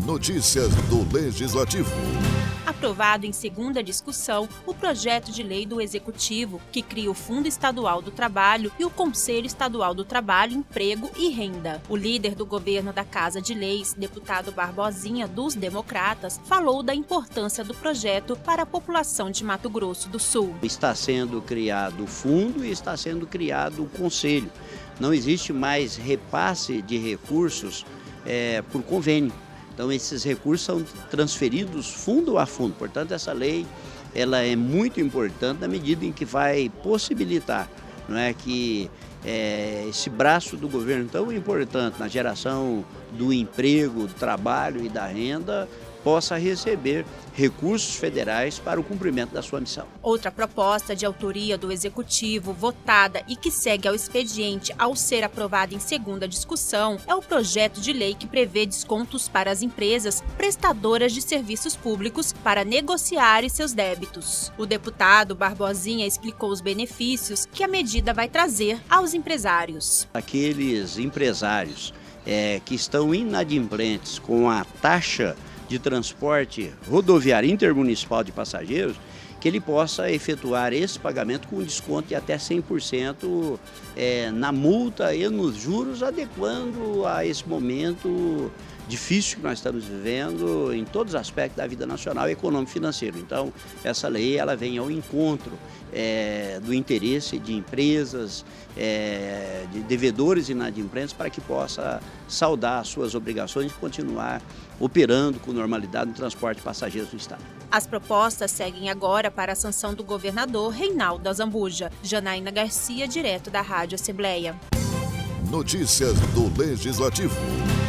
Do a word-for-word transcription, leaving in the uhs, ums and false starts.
Notícias do Legislativo. Aprovado em segunda discussão o projeto de lei do Executivo, que cria o Fundo Estadual do Trabalho e o Conselho Estadual do Trabalho, Emprego e Renda. O líder do governo da Casa de Leis, deputado Barbosinha, dos Democratas, falou da importância do projeto para a população de Mato Grosso do Sul. Está sendo criado o fundo e está sendo criado o conselho. Não existe mais repasse de recursos é, por convênio. Então esses recursos são transferidos fundo a fundo. Portanto, essa lei ela é muito importante na medida em que vai possibilitar, não é, que é, esse braço do governo tão importante na geração do emprego, do trabalho e da renda possa receber recursos federais para o cumprimento da sua missão. Outra proposta de autoria do Executivo, votada e que segue ao expediente ao ser aprovada em segunda discussão, é o projeto de lei que prevê descontos para as empresas prestadoras de serviços públicos para negociarem seus débitos. O deputado Barbosinha explicou os benefícios que a medida vai trazer aos empresários. Aqueles empresários é, que estão inadimplentes com a taxa de transporte rodoviário intermunicipal de passageiros, que ele possa efetuar esse pagamento com desconto de até cem por cento é, na multa e nos juros, adequando a esse momento difícil que nós estamos vivendo em todos os aspectos da vida nacional, econômico e financeiro. Então, essa lei ela vem ao encontro é, do interesse de empresas, é, de devedores inadimplentes, para que possa saldar as suas obrigações e continuar operando com normalidade no transporte de passageiros no estado. As propostas seguem agora para a sanção do governador Reinaldo Azambuja. Janaína Garcia, direto da Rádio Assembleia. Notícias do Legislativo.